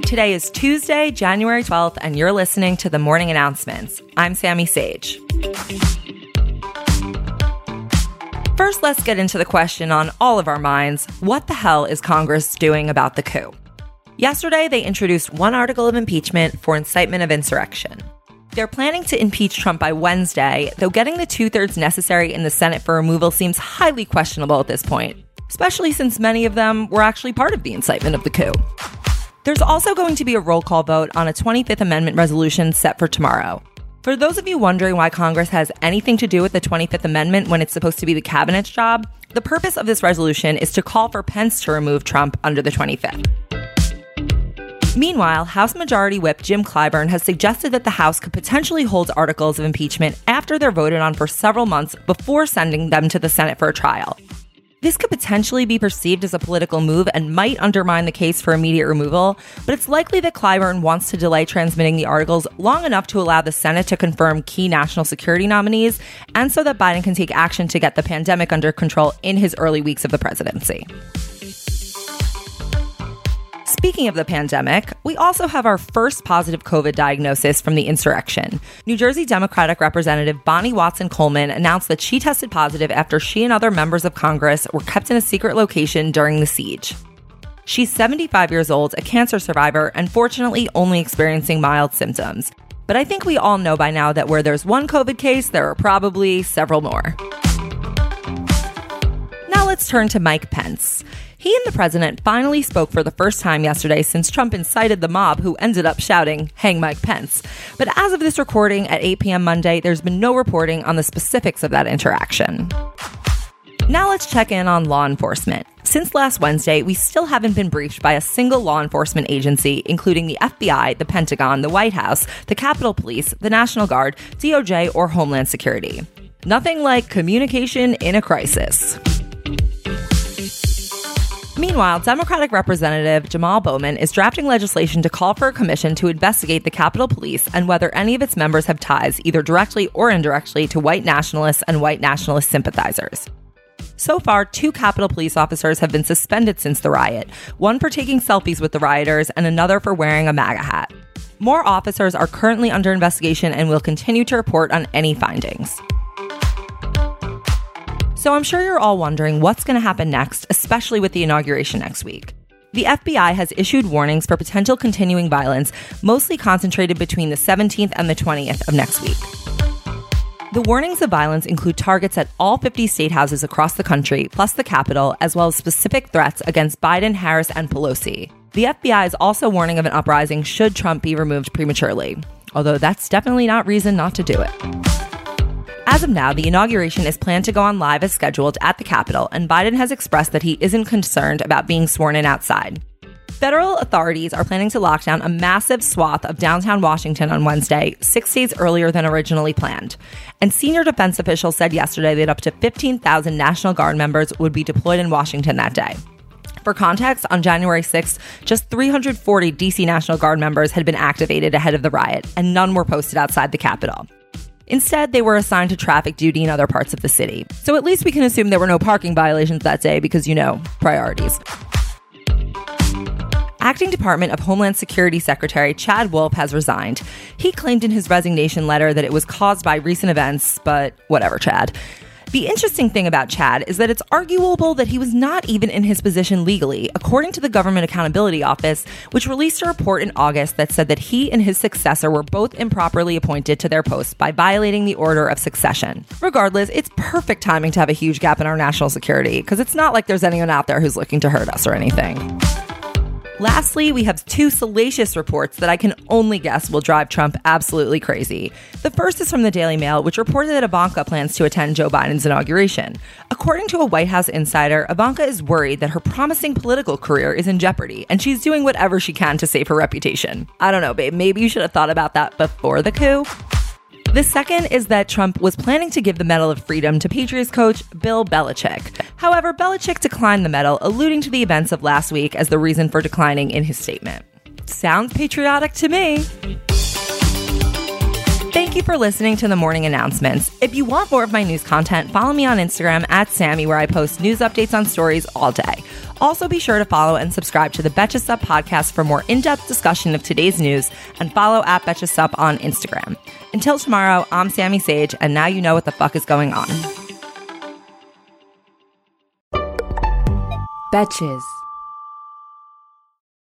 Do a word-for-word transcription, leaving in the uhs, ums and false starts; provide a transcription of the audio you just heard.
Today is Tuesday, January twelfth, and you're listening to The Morning Announcements. I'm Sammy Sage. First, let's get into the question on all of our minds. What the hell is Congress doing about the coup? Yesterday, they introduced one article of impeachment for incitement of insurrection. They're planning to impeach Trump by Wednesday, though getting the two-thirds necessary in the Senate for removal seems highly questionable at this point, especially since many of them were actually part of the incitement of the coup. There's also going to be a roll call vote on a twenty-fifth Amendment resolution set for tomorrow. For those of you wondering why Congress has anything to do with the twenty-fifth Amendment when it's supposed to be the cabinet's job, the purpose of this resolution is to call for Pence to remove Trump under the twenty-fifth. Meanwhile, House Majority Whip Jim Clyburn has suggested that the House could potentially hold articles of impeachment after they're voted on for several months before sending them to the Senate for a trial. This could potentially be perceived as a political move and might undermine the case for immediate removal, but it's likely that Clyburn wants to delay transmitting the articles long enough to allow the Senate to confirm key national security nominees, and so that Biden can take action to get the pandemic under control in his early weeks of the presidency. Speaking of the pandemic, we also have our first positive COVID diagnosis from the insurrection. New Jersey Democratic Representative Bonnie Watson Coleman announced that she tested positive after she and other members of Congress were kept in a secret location during the siege. She's seventy-five years old, a cancer survivor, and fortunately only experiencing mild symptoms. But I think we all know by now that where there's one COVID case, there are probably several more. Now let's turn to Mike Pence. He and the president finally spoke for the first time yesterday since Trump incited the mob who ended up shouting, "Hang Mike Pence." But as of this recording at eight p.m. Monday, there's been no reporting on the specifics of that interaction. Now let's check in on law enforcement. Since last Wednesday, we still haven't been briefed by a single law enforcement agency, including the F B I, the Pentagon, the White House, the Capitol Police, the National Guard, D O J, or Homeland Security. Nothing like communication in a crisis. Meanwhile, Democratic Representative Jamal Bowman is drafting legislation to call for a commission to investigate the Capitol Police and whether any of its members have ties, either directly or indirectly, to white nationalists and white nationalist sympathizers. So far, two Capitol Police officers have been suspended since the riot, one for taking selfies with the rioters and another for wearing a MAGA hat. More officers are currently under investigation and will continue to report on any findings. So I'm sure you're all wondering what's going to happen next, especially with the inauguration next week. The F B I has issued warnings for potential continuing violence, mostly concentrated between the seventeenth and the twentieth of next week. The warnings of violence include targets at all fifty state houses across the country, plus the Capitol, as well as specific threats against Biden, Harris, and Pelosi. The F B I is also warning of an uprising should Trump be removed prematurely, although that's definitely not reason not to do it. As of now, the inauguration is planned to go on live as scheduled at the Capitol, and Biden has expressed that he isn't concerned about being sworn in outside. Federal authorities are planning to lock down a massive swath of downtown Washington on Wednesday, six days earlier than originally planned. And senior defense officials said yesterday that up to fifteen thousand National Guard members would be deployed in Washington that day. For context, on January sixth, just three hundred forty D C National Guard members had been activated ahead of the riot, and none were posted outside the Capitol. Instead, they were assigned to traffic duty in other parts of the city. So at least we can assume there were no parking violations that day because, you know, priorities. Acting Department of Homeland Security Secretary Chad Wolf has resigned. He claimed in his resignation letter that it was caused by recent events, but whatever, Chad. The interesting thing about Chad is that it's arguable that he was not even in his position legally, according to the Government Accountability Office, which released a report in August that said that he and his successor were both improperly appointed to their posts by violating the order of succession. Regardless, it's perfect timing to have a huge gap in our national security, because it's not like there's anyone out there who's looking to hurt us or anything. Lastly, we have two salacious reports that I can only guess will drive Trump absolutely crazy. The first is from the Daily Mail, which reported that Ivanka plans to attend Joe Biden's inauguration. According to a White House insider, Ivanka is worried that her promising political career is in jeopardy, and she's doing whatever she can to save her reputation. I don't know, babe, maybe you should have thought about that before the coup. The second is that Trump was planning to give the Medal of Freedom to Patriots coach Bill Belichick. However, Belichick declined the medal, alluding to the events of last week as the reason for declining in his statement. Sounds patriotic to me. Thank you for listening to the morning announcements. If you want more of my news content, follow me on Instagram at Sammy, where I post news updates on stories all day. Also, be sure to follow and subscribe to the Betches Sup podcast for more in-depth discussion of today's news, and follow at Betches Sup on Instagram. Until tomorrow, I'm Sammy Sage, and now you know what the fuck is going on. Betches.